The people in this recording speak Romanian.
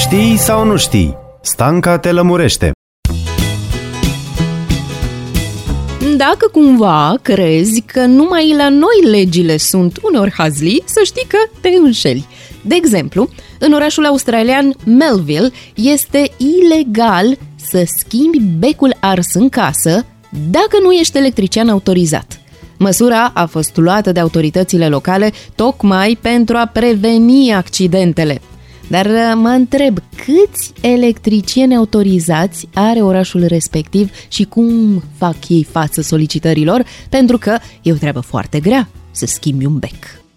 Știi sau nu știi? Stanca te lămurește. Dacă cumva crezi că numai la noi legile sunt uneori hazlii, să știi că te înșeli. De exemplu, în orașul australian Melville este ilegal să schimbi becul ars în casă dacă nu ești electrician autorizat. Măsura a fost luată de autoritățile locale tocmai pentru a preveni accidentele. Dar mă întreb, câți electricieni autorizați are orașul respectiv și cum fac ei față solicitărilor? Pentru că e o treabă foarte grea să schimbi un bec.